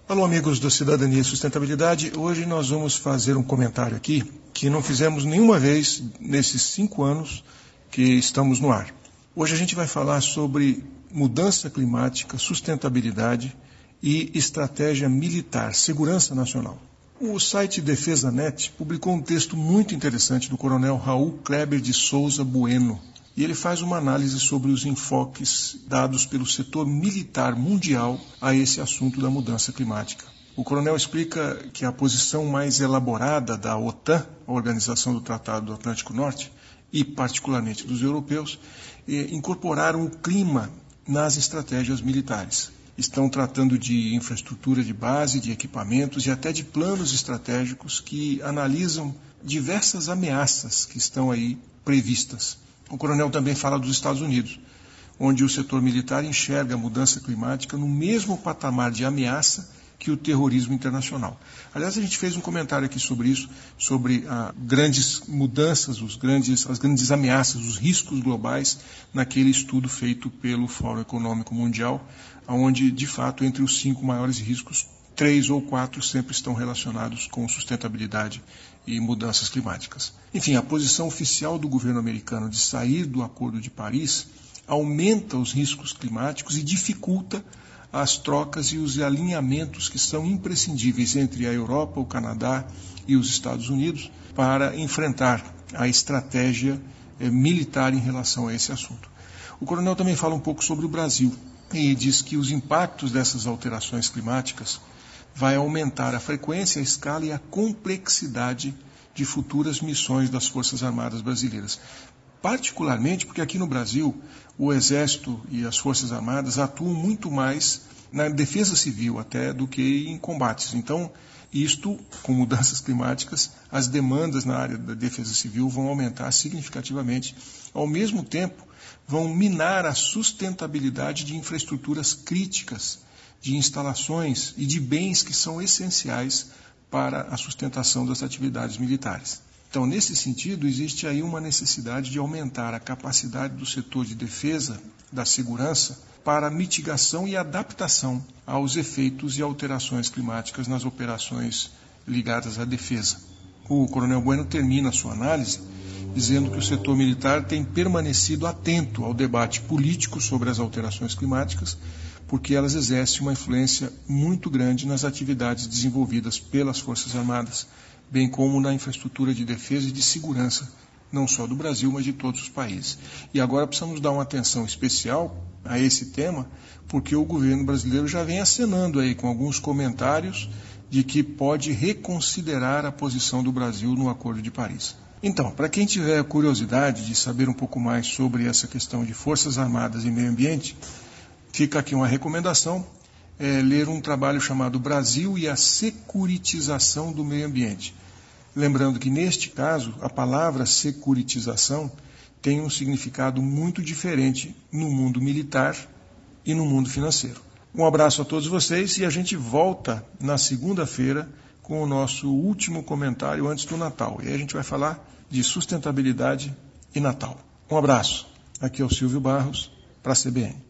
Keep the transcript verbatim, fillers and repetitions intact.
Alô, amigos do Cidadania e Sustentabilidade. Hoje nós vamos fazer um comentário aqui que não fizemos nenhuma vez nesses cinco anos que estamos no ar. Hoje a gente vai falar sobre mudança climática, sustentabilidade e estratégia militar, segurança nacional. O site Defesa ponto net publicou um texto muito interessante do coronel Raul Kleber de Souza Bueno. E ele faz uma análise sobre os enfoques dados pelo setor militar mundial a esse assunto da mudança climática. O coronel explica que a posição mais elaborada da OTAN, a Organização do Tratado do Atlântico Norte, e particularmente dos europeus, incorporaram o clima nas estratégias militares. Estão tratando de infraestrutura de base, de equipamentos e até de planos estratégicos que analisam diversas ameaças que estão aí previstas. O coronel também fala dos Estados Unidos, onde o setor militar enxerga a mudança climática no mesmo patamar de ameaça que o terrorismo internacional. Aliás, a gente fez um comentário aqui sobre isso, sobre as grandes mudanças, os grandes, as grandes ameaças, os riscos globais, naquele estudo feito pelo Fórum Econômico Mundial, onde, de fato, entre os cinco maiores riscos, três ou quatro sempre estão relacionados com sustentabilidade e mudanças climáticas. Enfim, a posição oficial do governo americano de sair do Acordo de Paris aumenta os riscos climáticos e dificulta as trocas e os alinhamentos que são imprescindíveis entre a Europa, o Canadá e os Estados Unidos para enfrentar a estratégia eh, militar em relação a esse assunto. O coronel também fala um pouco sobre o Brasil e diz que os impactos dessas alterações climáticas vai aumentar a frequência, a escala e a complexidade de futuras missões das Forças Armadas brasileiras. Particularmente porque aqui no Brasil o Exército e as Forças Armadas atuam muito mais na defesa civil até do que em combates. Então, isto, com mudanças climáticas, as demandas na área da defesa civil vão aumentar significativamente. Ao mesmo tempo, vão minar a sustentabilidade de infraestruturas críticas, de instalações e de bens que são essenciais para a sustentação das atividades militares. Então, nesse sentido, existe aí uma necessidade de aumentar a capacidade do setor de defesa, da segurança, para a mitigação e adaptação aos efeitos e alterações climáticas nas operações ligadas à defesa. O coronel Bueno termina a sua análise dizendo que o setor militar tem permanecido atento ao debate político sobre as alterações climáticas, porque elas exercem uma influência muito grande nas atividades desenvolvidas pelas Forças Armadas, bem como na infraestrutura de defesa e de segurança, não só do Brasil, mas de todos os países. E agora precisamos dar uma atenção especial a esse tema, porque o governo brasileiro já vem acenando aí com alguns comentários de que pode reconsiderar a posição do Brasil no Acordo de Paris. Então, para quem tiver curiosidade de saber um pouco mais sobre essa questão de Forças Armadas e meio ambiente, fica aqui uma recomendação, é ler um trabalho chamado Brasil e a Securitização do Meio Ambiente. Lembrando que, neste caso, a palavra securitização tem um significado muito diferente no mundo militar e no mundo financeiro. Um abraço a todos vocês e a gente volta na segunda-feira com o nosso último comentário antes do Natal. E aí a gente vai falar de sustentabilidade e Natal. Um abraço. Aqui é o Silvio Barros, para a C B N.